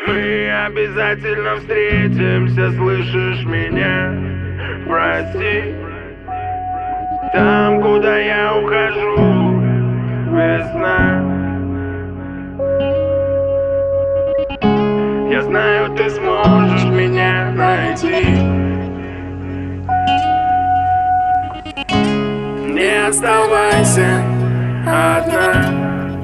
Мы обязательно встретимся, слышишь меня? Прости. Там, куда я ухожу, весна. Я знаю, ты сможешь меня найти. Не оставайся одна.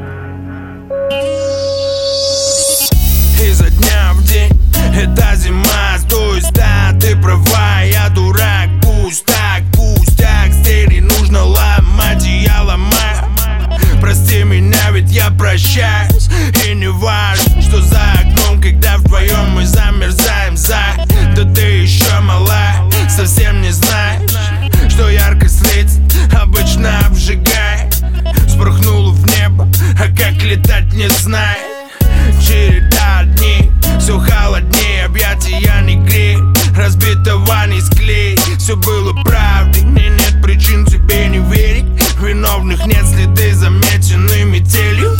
Изо дня в день это зима, стой, да, ты права, я дурак, пусть так, стери нужно ломать, и я ломаю. Прости меня, ведь я прощаюсь, и не важно, что за окном, когда вдвоем мы замерзаем, да ты еще мала, совсем не знаешь, что яркость лиц обычно обжигает. Спорхнула в небо, а как летать не знает. Череда дней, все холоднее, объятия не греют, разбитого не склеить. Все было правдой, мне нет причин тебе не верить. Виновных нет, следы замечены метелью.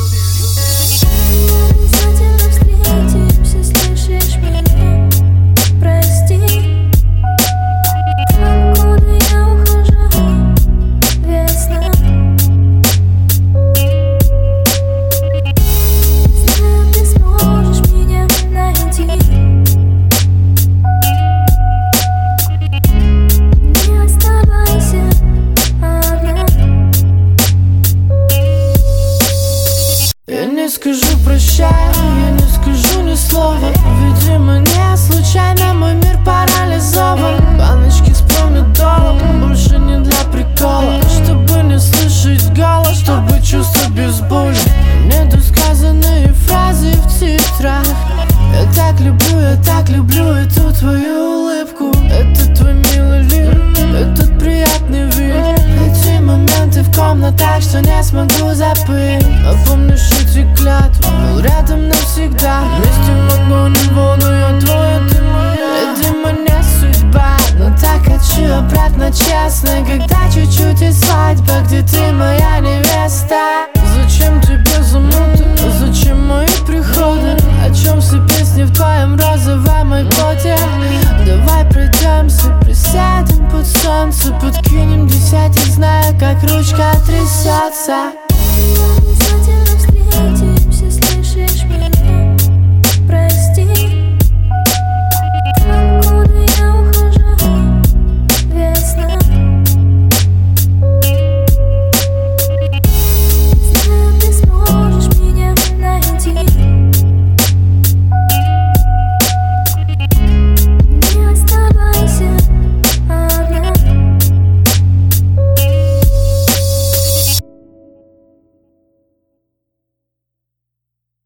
Обязательно встретимся, слышишь меня? Прости. Там, куда я ухожу, весна. Знаю, ты сможешь меня найти. Не оставайся одна. Я не скажу прощай, я не скажу ни слова. Видимо, не случайно мой мир парализован. Баночки с помидором больше не для прикола, чтобы не слышать голос, чтобы чувствовать без боли. Недосказанные фразы в титрах. Я так люблю эту твою улыбку. Это твой милый лик, этот приятный вид. Эти моменты в комнатах, что не смогу забыть. А помнишь эти клятвы, был рядом навсегда. Вместе могу не волну, я твоя, ты моя. Видимо, не судьба, но так хочу обратно, честно. Когда чуть-чуть и свадьба, где ты моя невеста. Зачем тебе замуты, зачем мои приходы? О чем все песни в твоем розовом айподе? Давай пройдемся, присядем под солнце, подкинем десятик, зная, как ручка трясется.